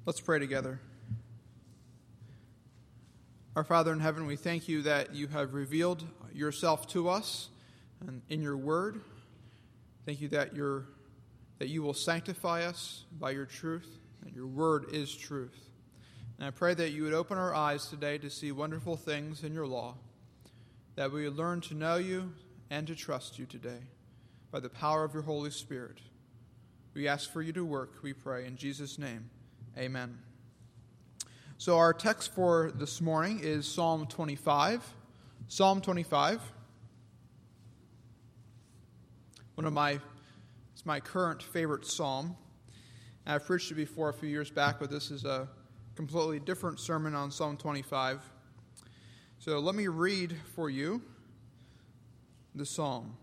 Let's pray together. Our Father in heaven, we thank you that you have revealed yourself to us in your word. Thank you that you will sanctify us by your truth, that your word is truth. And I pray that you would open our eyes today to see wonderful things in your law, that we would learn to know you and to trust you today by the power of your Holy Spirit. We ask for you to work, we pray, in Jesus' name. Amen. So our text for this morning is Psalm 25. Psalm 25. It's my current favorite psalm. I've preached it before a few years back, but this is a completely different sermon on Psalm 25. So let me read for you the psalm.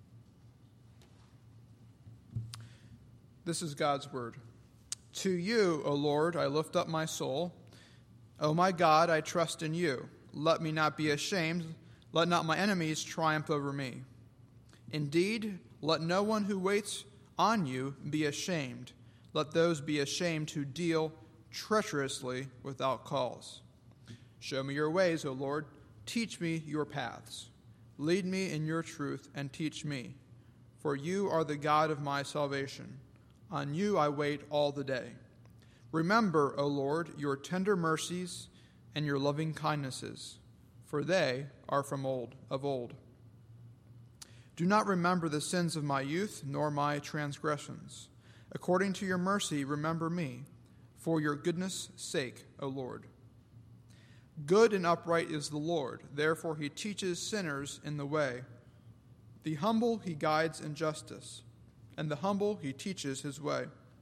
This is God's word. To you, O Lord, I lift up my soul. O my God, I trust in you. Let me not be ashamed. Let not my enemies triumph over me. Indeed, let no one who waits on you be ashamed. Let those be ashamed who deal treacherously without cause. Show me your ways, O Lord. Teach me your paths. Lead me in your truth and teach me. For you are the God of my salvation. On you I wait all the day. Remember, O Lord, your tender mercies and your loving kindnesses, for they are from of old. Do not remember the sins of my youth, nor my transgressions. According to your mercy, remember me, for your goodness' sake, O Lord. Good and upright is the Lord, therefore he teaches sinners in the way. The humble he guides in justice, and the humble he teaches his way.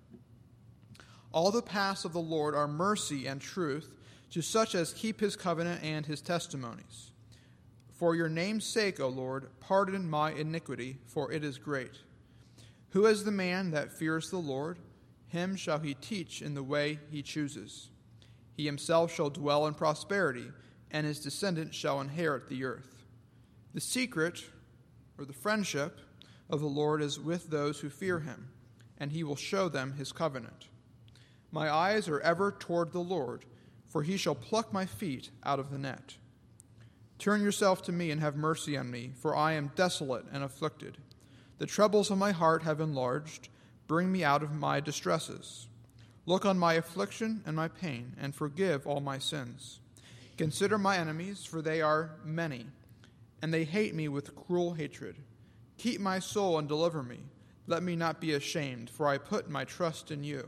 All the paths of the Lord are mercy and truth to such as keep his covenant and his testimonies. For your name's sake, O Lord, pardon my iniquity, for it is great. Who is the man that fears the Lord? Him shall he teach in the way he chooses. He himself shall dwell in prosperity, and his descendants shall inherit the earth. The secret, or the friendship, of the Lord is with those who fear him, and he will show them his covenant. My eyes are ever toward the Lord, for he shall pluck my feet out of the net. Turn yourself to me and have mercy on me, for I am desolate and afflicted. The troubles of my heart have enlarged. Bring me out of my distresses. Look on my affliction and my pain, and forgive all my sins. Consider my enemies, for they are many, and they hate me with cruel hatred. Keep my soul and deliver me. Let me not be ashamed, for I put my trust in you.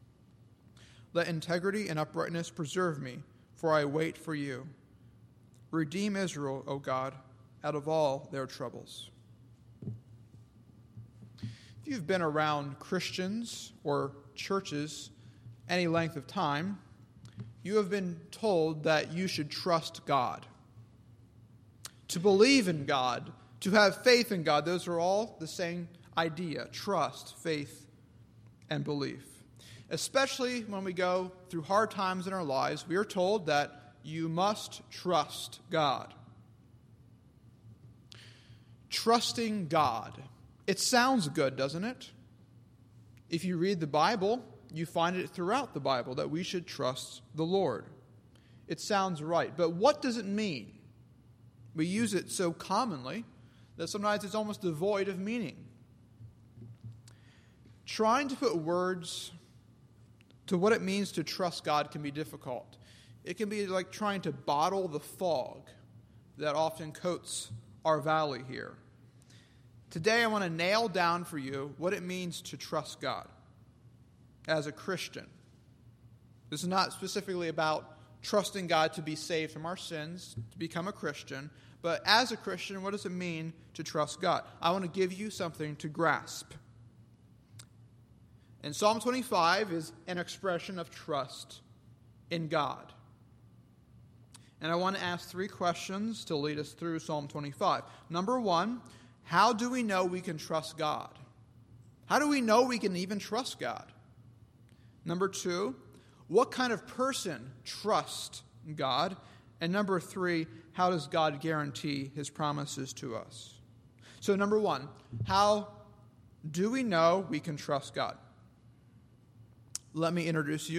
Let integrity and uprightness preserve me, for I wait for you. Redeem Israel, O God, out of all their troubles. If you've been around Christians or churches any length of time, you have been told that you should trust God. To believe in God, to have faith in God, those are all the same idea: trust, faith, and belief. Especially when we go through hard times in our lives, we are told that you must trust God. Trusting God. It sounds good, doesn't it? If you read the Bible, you find it throughout the Bible that we should trust the Lord. It sounds right, but what does it mean? We use it so commonly that sometimes it's almost devoid of meaning. Trying to put words to what it means to trust God can be difficult. It can be like trying to bottle the fog that often coats our valley here. Today I want to nail down for you what it means to trust God as a Christian. This is not specifically about trusting God to be saved from our sins, to become a Christian, but as a Christian, what does it mean to trust God? I want to give you something to grasp. And Psalm 25 is an expression of trust in God. And I want to ask 3 questions to lead us through Psalm 25. Number 1, how do we know we can trust God? How do we know we can even trust God? Number 2, what kind of person trusts God? And number 3, how does God guarantee his promises to us? So number 1, how do we know we can trust God? Let me introduce you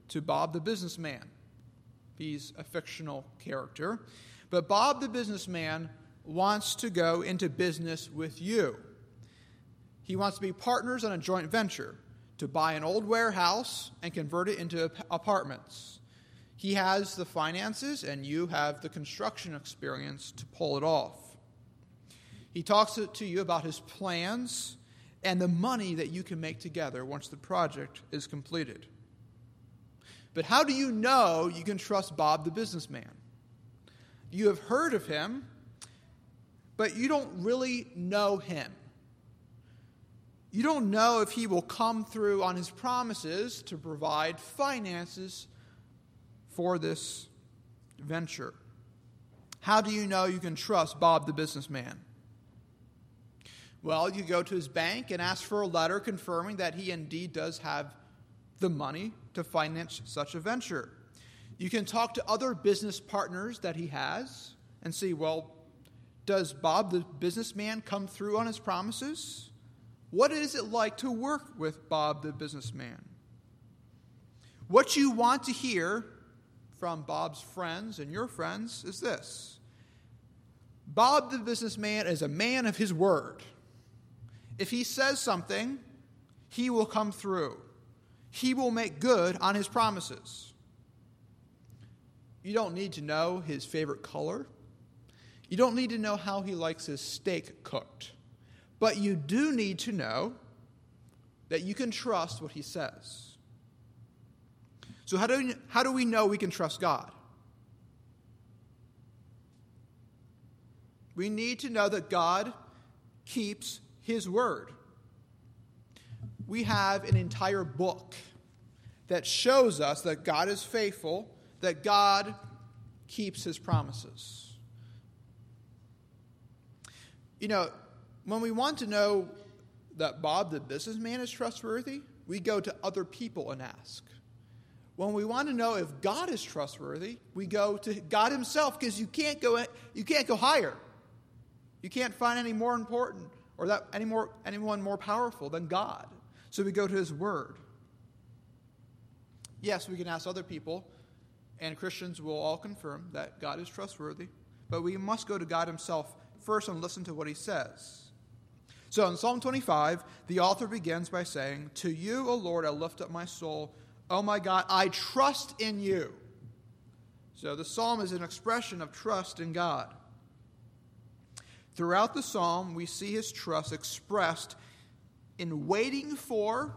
to Bob the businessman. He's a fictional character. But Bob the businessman wants to go into business with you. He wants to be partners on a joint venture to buy an old warehouse and convert it into apartments. He has the finances and you have the construction experience to pull it off. He talks to you about his plans and the money that you can make together once the project is completed. But how do you know you can trust Bob the businessman? You have heard of him, but you don't really know him. You don't know if he will come through on his promises to provide finances for this venture. How do you know you can trust Bob the businessman? Well, you go to his bank and ask for a letter confirming that he indeed does have the money to finance such a venture. You can talk to other business partners that he has and see, well, does Bob the businessman come through on his promises? What is it like to work with Bob the businessman? What you want to hear from Bob's friends and your friends is this: Bob the businessman is a man of his word. If he says something, he will come through. He will make good on his promises. You don't need to know his favorite color. You don't need to know how he likes his steak cooked. But you do need to know that you can trust what he says. So how do we know we can trust God? We need to know that God keeps his word. We have an entire book that shows us that God is faithful, that God keeps his promises. You know, when we want to know that Bob the businessman is trustworthy, we go to other people and ask. When we want to know if God is trustworthy, we go to God himself, because you can't go higher. You can't find any more important or anyone more powerful than God. So we go to his word. Yes, we can ask other people, and Christians will all confirm that God is trustworthy, but we must go to God himself first and listen to what he says. So in Psalm 25, the author begins by saying, "To you, O Lord, I lift up my soul. Oh my God, I trust in you." So the psalm is an expression of trust in God. Throughout the psalm, we see his trust expressed in waiting for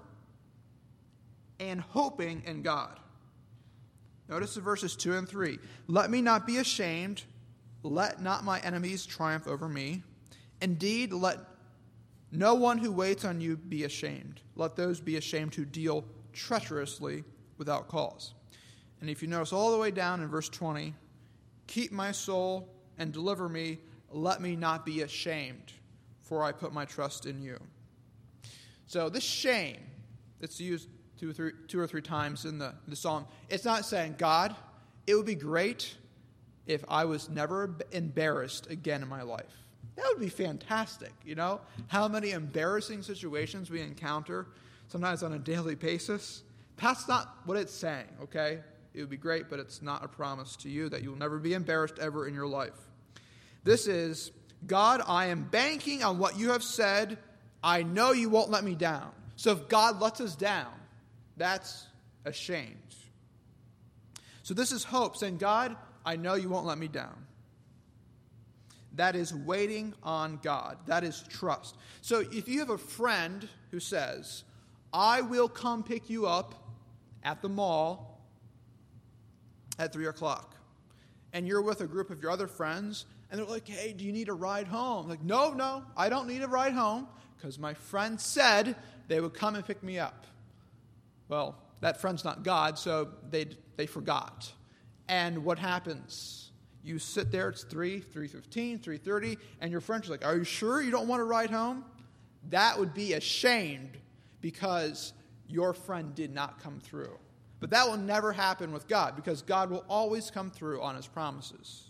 and hoping in God. Notice the verses 2 and 3. "Let me not be ashamed. Let not my enemies triumph over me. Indeed, let no one who waits on you be ashamed. Let those be ashamed who deal treacherously without cause." And if you notice all the way down in verse 20, "Keep my soul and deliver me. Let me not be ashamed, for I put my trust in you." So this shame, it's used two or three times in the psalm. It's not saying, God, it would be great if I was never embarrassed again in my life. That would be fantastic, you know? How many embarrassing situations we encounter, sometimes on a daily basis. That's not what it's saying, okay? It would be great, but it's not a promise to you that you will never be embarrassed ever in your life. This is, God, I am banking on what you have said. I know you won't let me down. So if God lets us down, that's ashamed. So this is hope, saying, God, I know you won't let me down. That is waiting on God. That is trust. So if you have a friend who says, I will come pick you up at the mall at 3 o'clock, and you're with a group of your other friends, and they're like, hey, do you need a ride home? Like, no, I don't need a ride home, because my friend said they would come and pick me up. Well, that friend's not God, so they forgot. And what happens? You sit there, it's 3:15, 3:30, and your friend's like, are you sure you don't want to ride home? That would be ashamed because your friend did not come through. But that will never happen with God, because God will always come through on his promises.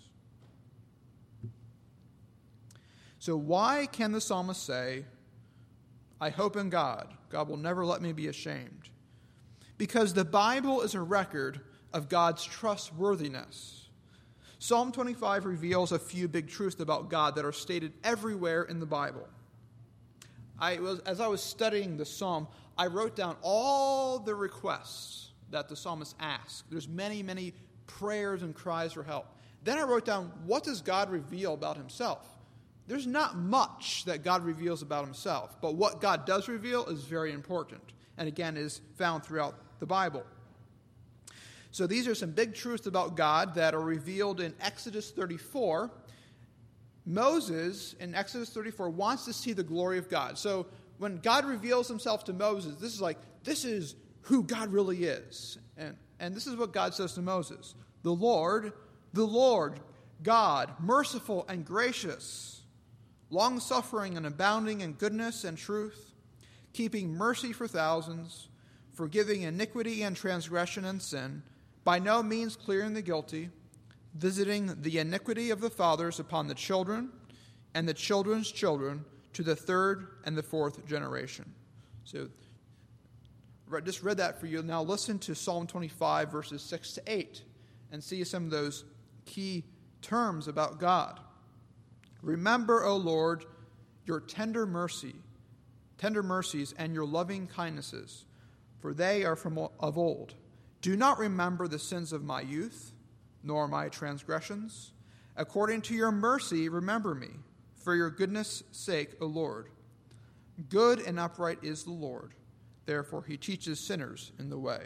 So why can the psalmist say, I hope in God. God will never let me be ashamed? because the Bible is a record of God's trustworthiness. Psalm 25 reveals a few big truths about God that are stated everywhere in the Bible. As I was studying the psalm, I wrote down all the requests that the psalmist asked. There's many, many prayers and cries for help. Then I wrote down, what does God reveal about himself? There's not much that God reveals about himself, but what God does reveal is very important, and again is found throughout the Bible. So these are some big truths about God that are revealed in Exodus 34. Moses, in Exodus 34, wants to see the glory of God. So when God reveals himself to Moses, this is who God really is. And this is what God says to Moses. The Lord, God, merciful and gracious, long-suffering and abounding in goodness and truth, keeping mercy for thousands, forgiving iniquity and transgression and sin, by no means clearing the guilty, visiting the iniquity of the fathers upon the children and the children's children to the third and the fourth generation. So, just read that for you. Now listen to Psalm 25, verses 6 to 8, and see some of those key terms about God. Remember, O Lord, your tender mercies and your loving kindnesses, for they are from of old. Do not remember the sins of my youth, nor my transgressions. According to your mercy, remember me, for your goodness' sake, O Lord. Good and upright is the Lord. Therefore, he teaches sinners in the way.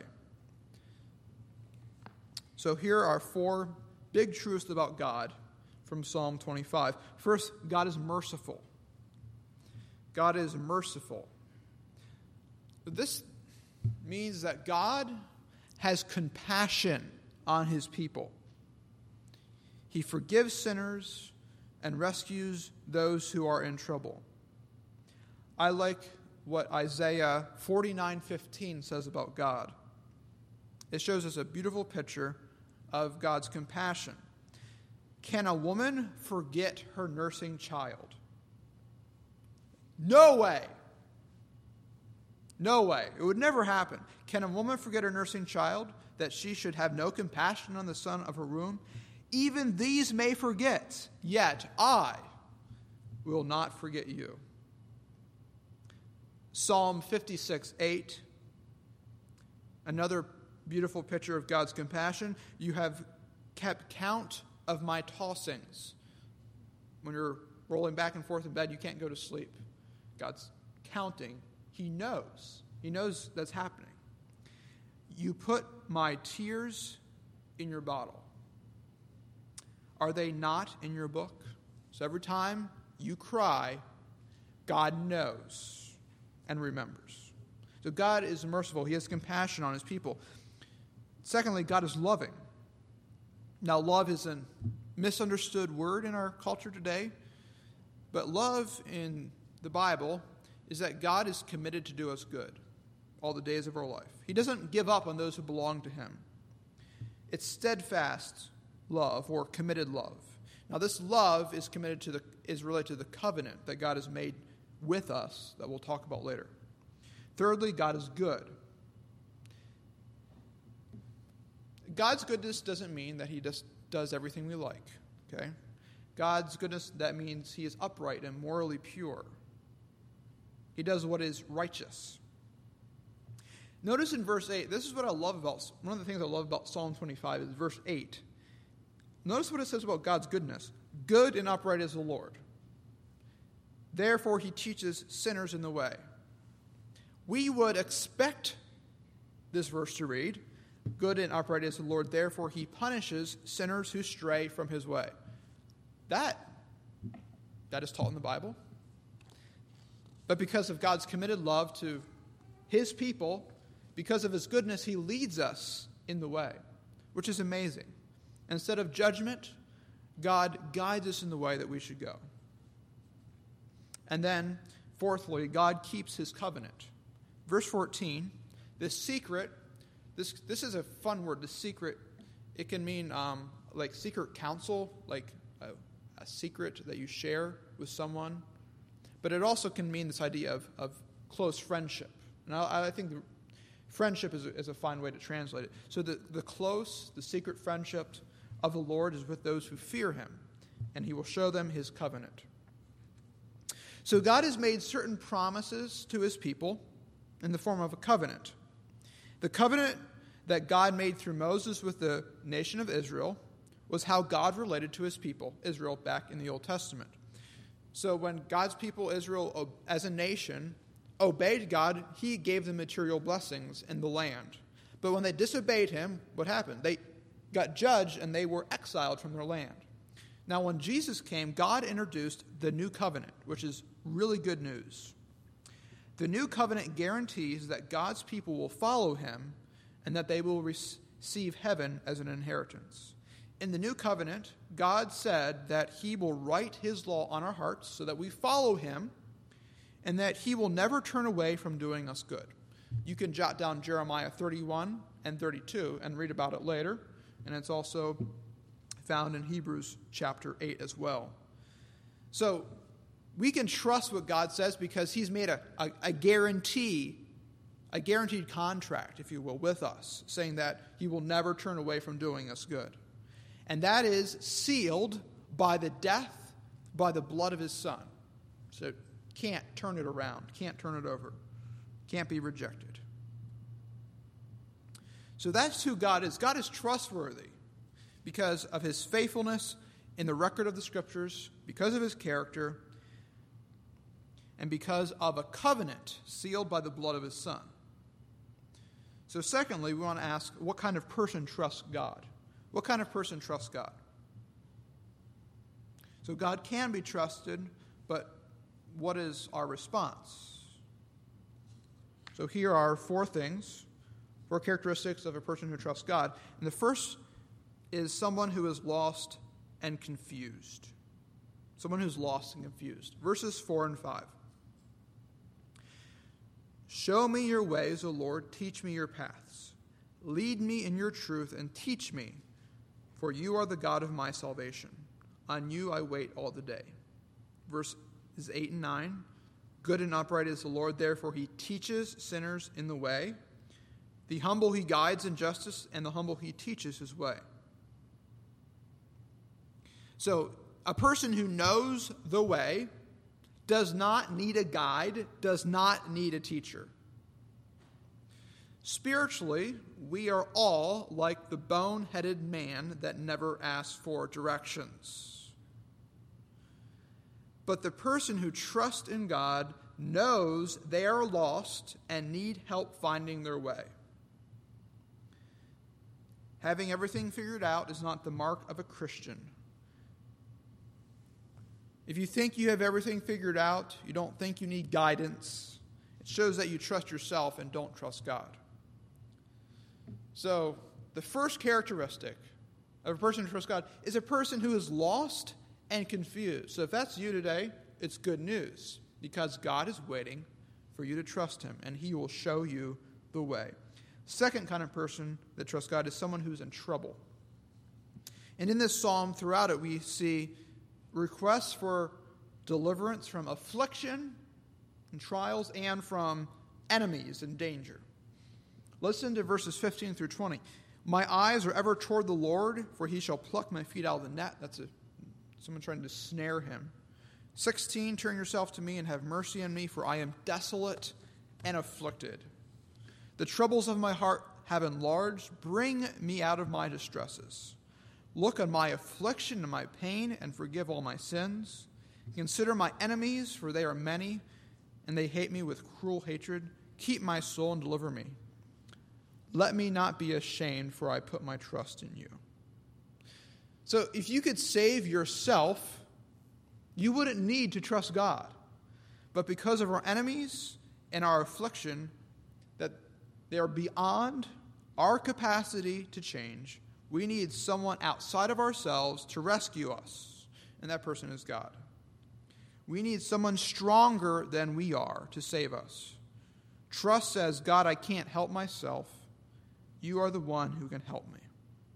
So here are four big truths about God from Psalm 25. First, God is merciful. God is merciful. This means that God has compassion on his people. He forgives sinners and rescues those who are in trouble. I like what Isaiah 49:15 says about God. It shows us a beautiful picture of God's compassion. Can a woman forget her nursing child? No way. No way. It would never happen. Can a woman forget her nursing child, that she should have no compassion on the son of her womb? Even these may forget, yet I will not forget you. Psalm 56:8, another beautiful picture of God's compassion. You have kept count of my tossings. When you're rolling back and forth in bed, you can't go to sleep. God's counting. He knows. He knows that's happening. You put my tears in your bottle. Are they not in your book? So every time you cry, God knows and remembers. So God is merciful. He has compassion on his people. Secondly, God is loving. Now, love is a misunderstood word in our culture today, but love in the Bible is that God is committed to do us good all the days of our life. He doesn't give up on those who belong to him. It's steadfast love or committed love. Now, this love is related to the covenant that God has made with us that we'll talk about later. Thirdly, God is good. God's goodness doesn't mean that he just does everything we like, okay? God's goodness, that means he is upright and morally pure. He does what is righteous. Notice in verse 8, this is what I love about, one of the things I love about Psalm 25 is verse 8. Notice what it says about God's goodness. Good and upright is the Lord. Therefore, he teaches sinners in the way. We would expect this verse to read, good and upright is the Lord, therefore he punishes sinners who stray from his way. That is taught in the Bible. But because of God's committed love to his people, because of his goodness, he leads us in the way, which is amazing. Instead of judgment, God guides us in the way that we should go. And then, fourthly, God keeps his covenant. Verse 14, this secret, this is a fun word, the secret. It can mean like secret counsel, like a secret that you share with someone. But it also can mean this idea of close friendship. And I think Friendship is a fine way to translate it. So the close, the secret friendship of the Lord is with those who fear him, and he will show them his covenant. So God has made certain promises to his people in the form of a covenant. The covenant that God made through Moses with the nation of Israel was how God related to his people, Israel, back in the Old Testament. So when God's people, Israel, as a nation, obeyed God, he gave them material blessings in the land. But when they disobeyed him, what happened? They got judged and they were exiled from their land. Now, when Jesus came, God introduced the new covenant, which is really good news. The new covenant guarantees that God's people will follow him and that they will receive heaven as an inheritance. In the new covenant, God said that he will write his law on our hearts so that we follow him and that he will never turn away from doing us good. You can jot down Jeremiah 31 and 32 and read about it later, and it's also found in Hebrews chapter 8 as well. So we can trust what God says because he's made a guaranteed contract, if you will, with us, saying that he will never turn away from doing us good. And that is sealed by the death, by the blood of his son. So can't turn it around, can't turn it over, can't be rejected. So that's who God is. God is trustworthy because of his faithfulness in the record of the Scriptures, because of his character, and because of a covenant sealed by the blood of his Son. So secondly, we want to ask, what kind of person trusts God? What kind of person trusts God? So God can be trusted, but what is our response? So here are four characteristics of a person who trusts God. And the first is someone who is lost and confused. Someone who's lost and confused. Verses 4 and 5. Show me your ways, O Lord, teach me your paths. Lead me in your truth and teach me, for you are the God of my salvation. On you I wait all the day. Verses 8 and 9. Good and upright is the Lord, therefore he teaches sinners in the way. The humble he guides in justice, and the humble he teaches his way. So, a person who knows the way does not need a guide, does not need a teacher. Spiritually, we are all like the bone-headed man that never asks for directions. But the person who trusts in God knows they are lost and need help finding their way. Having everything figured out is not the mark of a Christian. If you think you have everything figured out, you don't think you need guidance, it shows that you trust yourself and don't trust God. So, the first characteristic of a person who trusts God is a person who is lost and confused. So if that's you today, it's good news, because God is waiting for you to trust him, and he will show you the way. Second kind of person that trusts God is someone who's in trouble. And in this psalm, throughout it, we see requests for deliverance from affliction and trials and from enemies and danger. Listen to verses 15 through 20. My eyes are ever toward the Lord, for he shall pluck my feet out of the net. That's someone trying to snare him. 16, turn yourself to me and have mercy on me, for I am desolate and afflicted. The troubles of my heart have enlarged. Bring me out of my distresses. Look on my affliction and my pain, and forgive all my sins. Consider my enemies, for they are many, and they hate me with cruel hatred. Keep my soul and deliver me. Let me not be ashamed, for I put my trust in you. So if you could save yourself, you wouldn't need to trust God. But because of our enemies and our affliction, that they are beyond our capacity to change, we need someone outside of ourselves to rescue us, and that person is God. We need someone stronger than we are to save us. Trust says, God, I can't help myself. You are the one who can help me.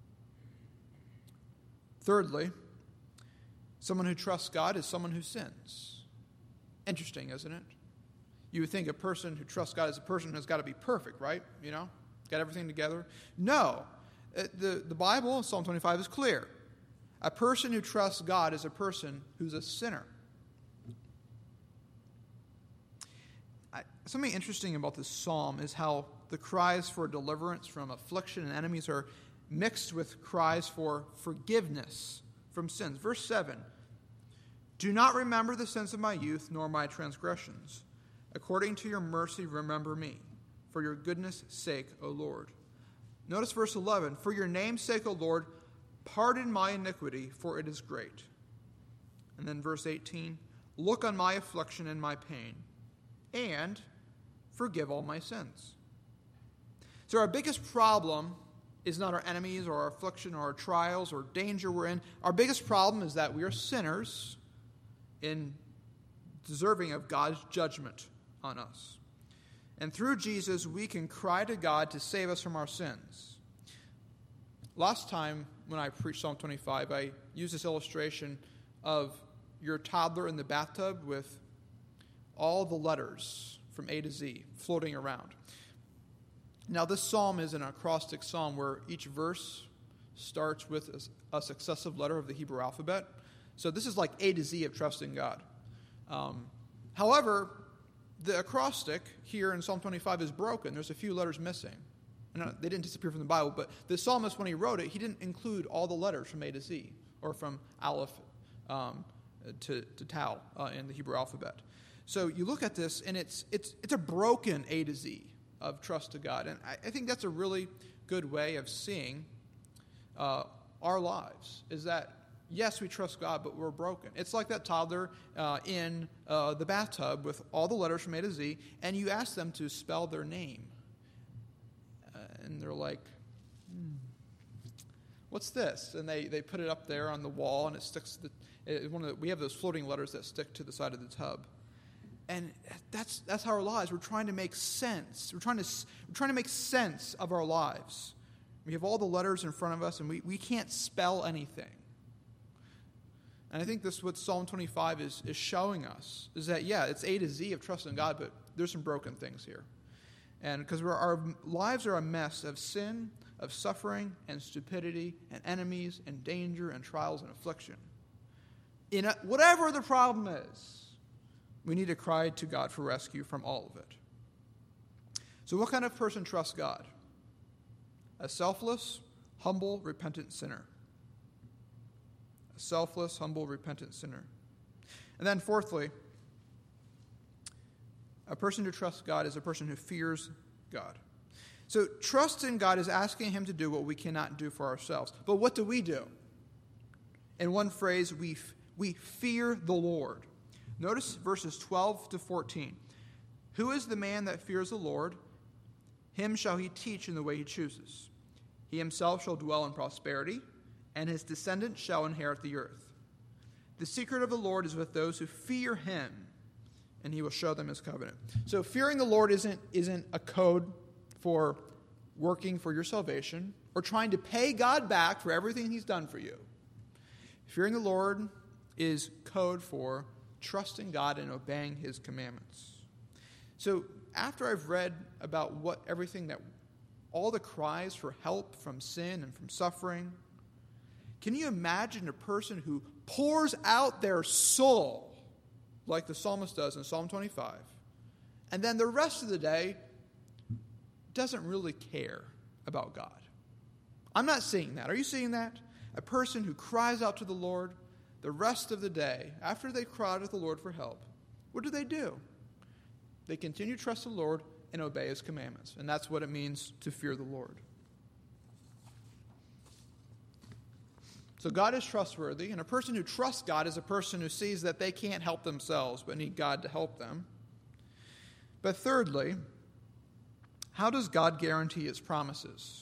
Thirdly, someone who trusts God is someone who sins. Interesting, isn't it? You would think a person who trusts God is a person who's got to be perfect, right? Got everything together. No. The Bible, Psalm 25, is clear. A person who trusts God is a person who's a sinner. Something interesting about this psalm is how the cries for deliverance from affliction and enemies are mixed with cries for forgiveness from sins. Verse 7, do not remember the sins of my youth, nor my transgressions. According to your mercy, remember me, for your goodness' sake, O Lord. Notice verse 11, for your name's sake, O Lord, pardon my iniquity, for it is great. And then verse 18, look on my affliction and my pain, and forgive all my sins. So our biggest problem is not our enemies or our affliction or our trials or danger we're in. Our biggest problem is that we are sinners in deserving of God's judgment on us. And through Jesus, we can cry to God to save us from our sins. Last time when I preached Psalm 25, I used this illustration of your toddler in the bathtub with all the letters from A to Z floating around. Now, this psalm is an acrostic psalm where each verse starts with a successive letter of the Hebrew alphabet. So this is like A to Z of trusting God. However, the acrostic here in Psalm 25 is broken. There's a few letters missing. And they didn't disappear from the Bible, but the psalmist, when he wrote it, he didn't include all the letters from A to Z, or from Aleph to Tau in the Hebrew alphabet. So you look at this, and it's a broken A to Z of trust to God. And I think that's a really good way of seeing our lives, is that, yes, we trust God, but we're broken. It's like that toddler in the bathtub with all the letters from A to Z, and you ask them to spell their name. And they're like, what's this? And they put it up there on the wall, and it sticks to we have those floating letters that stick to the side of the tub. And that's how our lives. We're trying to make sense. We're trying to make sense of our lives. We have all the letters in front of us, and we can't spell anything. And I think this is what Psalm 25 is showing us, is that, yeah, it's A to Z of trusting God, but there's some broken things here. And because our lives are a mess of sin, of suffering, and stupidity, and enemies, and danger, and trials, and affliction. Whatever the problem is, we need to cry to God for rescue from all of it. So what kind of person trusts God? A selfless, humble, repentant sinner. A selfless, humble, repentant sinner. And then fourthly, a person who trusts God is a person who fears God. So trust in God is asking him to do what we cannot do for ourselves. But what do? In one phrase, we fear the Lord. Notice verses 12 to 14. Who is the man that fears the Lord? Him shall he teach in the way he chooses. He himself shall dwell in prosperity, and his descendants shall inherit the earth. The secret of the Lord is with those who fear him, and he will show them his covenant. So fearing the Lord isn't a code for working for your salvation or trying to pay God back for everything he's done for you. Fearing the Lord is code for trusting God and obeying his commandments. So after I've read about all the cries for help from sin and from suffering, can you imagine a person who pours out their soul like the psalmist does in Psalm 25, and then the rest of the day doesn't really care about God? I'm not seeing that. Are you seeing that? A person who cries out to the Lord the rest of the day, after they cry out to the Lord for help, what do? They continue to trust the Lord and obey his commandments. And that's what it means to fear the Lord. So God is trustworthy, and a person who trusts God is a person who sees that they can't help themselves but need God to help them. But thirdly, how does God guarantee his promises?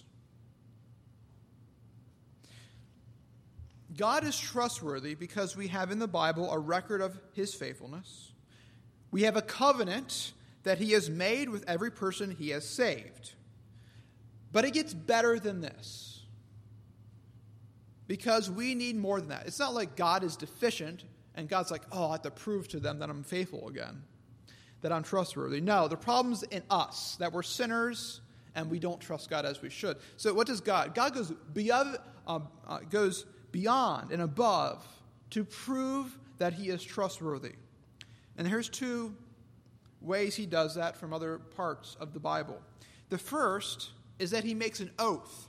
God is trustworthy because we have in the Bible a record of his faithfulness. We have a covenant that he has made with every person he has saved. But it gets better than this, because we need more than that. It's not like God is deficient and God's like, I have to prove to them that I'm faithful again. that I'm trustworthy. No, the problem's in us, that we're sinners and we don't trust God as we should. So what does God? God goes beyond and above to prove that he is trustworthy. And here's two ways he does that from other parts of the Bible. The first is that he makes an oath.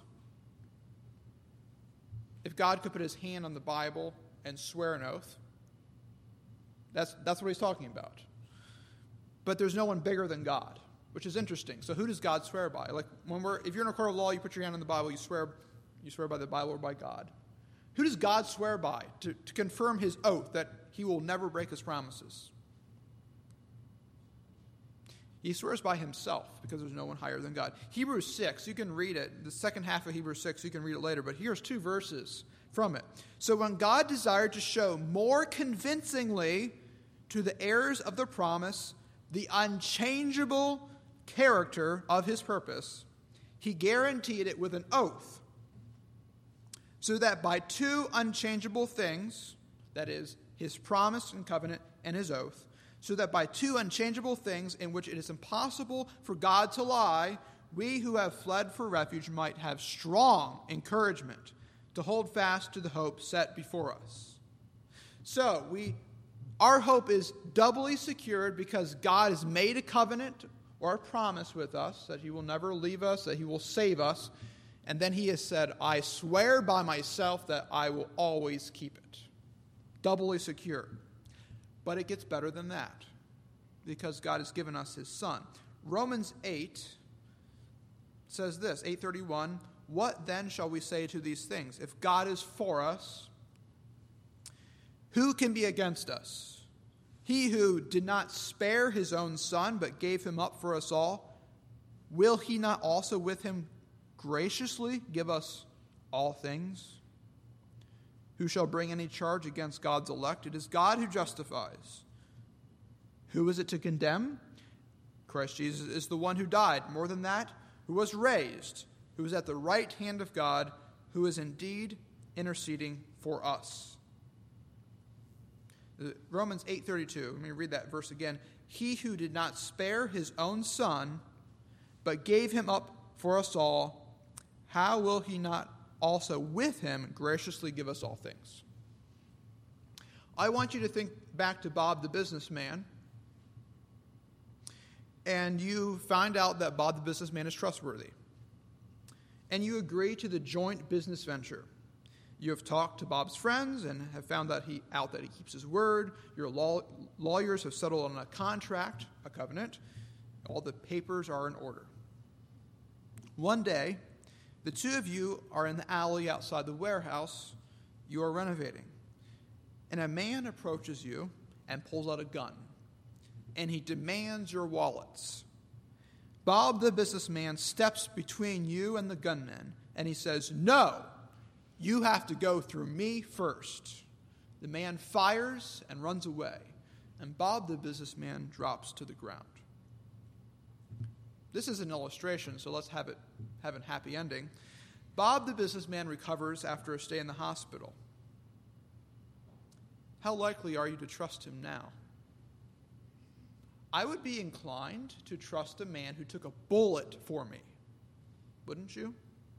If God could put his hand on the Bible and swear an oath, that's what he's talking about. But there's no one bigger than God, which is interesting. So who does God swear by? Like if you're in a court of law, you put your hand on the Bible, you swear by the Bible or by God. Who does God swear by to confirm his oath that he will never break his promises? He swears by himself because there's no one higher than God. Hebrews 6, you can read it. The second half of Hebrews 6, you can read it later. But here's 2 verses from it. So when God desired to show more convincingly to the heirs of the promise the unchangeable character of his purpose, he guaranteed it with an oath, so that by 2 unchangeable things, that is, his promise and covenant and his oath, so that by 2 unchangeable things in which it is impossible for God to lie, we who have fled for refuge might have strong encouragement to hold fast to the hope set before us. So, our hope is doubly secured because God has made a covenant or a promise with us that he will never leave us, that he will save us, and then he has said, I swear by myself that I will always keep it. Doubly secure. But it gets better than that, because God has given us his Son. Romans 8 says this, 8:31, what then shall we say to these things? If God is for us, who can be against us? He who did not spare his own Son, but gave him up for us all, will he not also with him graciously give us all things? Who shall bring any charge against God's elect? It is God who justifies. Who is it to condemn? Christ Jesus is the one who died. More than that, who was raised, who is at the right hand of God, who is indeed interceding for us. Romans 8:32, let me read that verse again. He who did not spare his own Son, but gave him up for us all, how will he not also with him graciously give us all things? I want you to think back to Bob the businessman, and you find out that Bob the businessman is trustworthy, and you agree to the joint business venture. You have talked to Bob's friends and have found out that he keeps his word. Your lawyers have settled on a contract, a covenant. All the papers are in order. One day, the 2 of you are in the alley outside the warehouse you are renovating, and a man approaches you and pulls out a gun, and he demands your wallets. Bob the businessman steps between you and the gunman, and he says, no, you have to go through me first. The man fires and runs away, and Bob the businessman drops to the ground. This is an illustration, so let's have a happy ending. Bob the businessman recovers after a stay in the hospital. How likely are you to trust him now? I would be inclined to trust a man who took a bullet for me. Wouldn't you?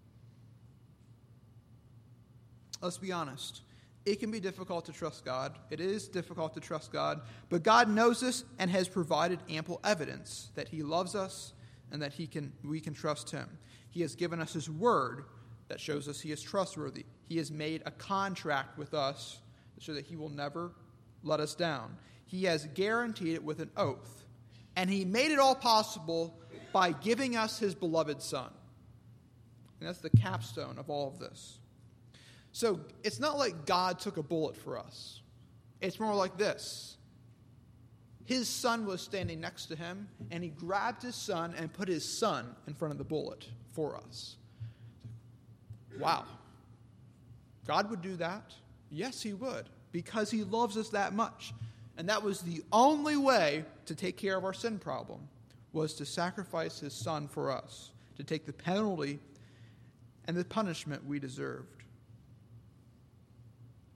Let's be honest. It can be difficult to trust God. It is difficult to trust God. But God knows this and has provided ample evidence that he loves us and that we can trust him. He has given us his word that shows us he is trustworthy. He has made a contract with us so that he will never let us down. He has guaranteed it with an oath. And he made it all possible by giving us his beloved Son. And that's the capstone of all of this. So it's not like God took a bullet for us. It's more like this. His Son was standing next to him, and he grabbed his Son and put his Son in front of the bullet for us. Wow. God would do that? Yes, he would, because he loves us that much. And that was the only way to take care of our sin problem, was to sacrifice his Son for us, to take the penalty and the punishment we deserved.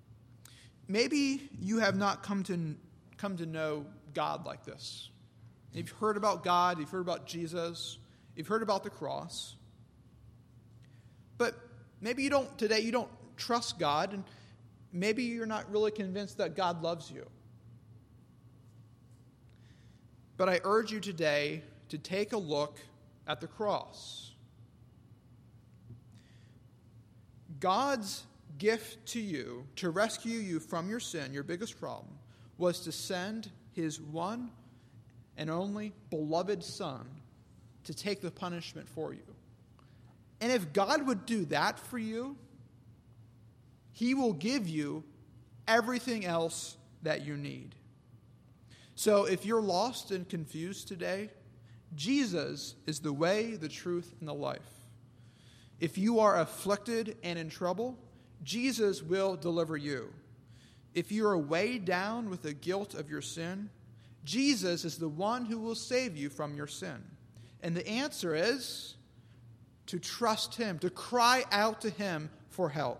Maybe you have not come to know God like this. You've heard about God, you've heard about Jesus, you've heard about the cross. But maybe you don't trust God, and maybe you're not really convinced that God loves you. But I urge you today to take a look at the cross. God's gift to you, to rescue you from your sin, your biggest problem, was to send his one and only beloved Son to take the punishment for you. And if God would do that for you, he will give you everything else that you need. So if you're lost and confused today, Jesus is the way, the truth, and the life. If you are afflicted and in trouble, Jesus will deliver you. If you are weighed down with the guilt of your sin, Jesus is the one who will save you from your sin. And the answer is to trust him, to cry out to him for help.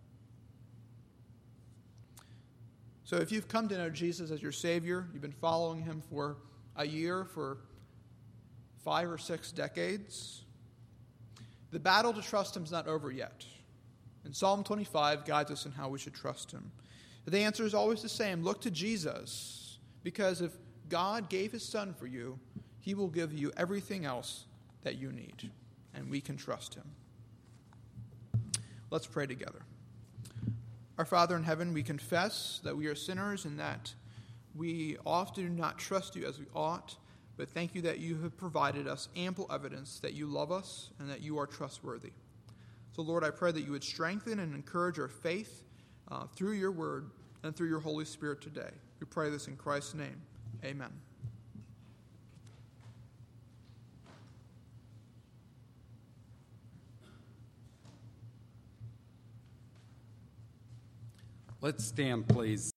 So if you've come to know Jesus as your Savior, you've been following him for a year, for 5 or 6 decades, the battle to trust him is not over yet. And Psalm 25 guides us in how we should trust him. The answer is always the same. Look to Jesus, because if God gave his Son for you, he will give you everything else that you need, and we can trust him. Let's pray together. Our Father in heaven, we confess that we are sinners and that we often do not trust you as we ought, but thank you that you have provided us ample evidence that you love us and that you are trustworthy. So, Lord, I pray that you would strengthen and encourage our faith through your word and through your Holy Spirit today. We pray this in Christ's name. Amen. Let's stand, please.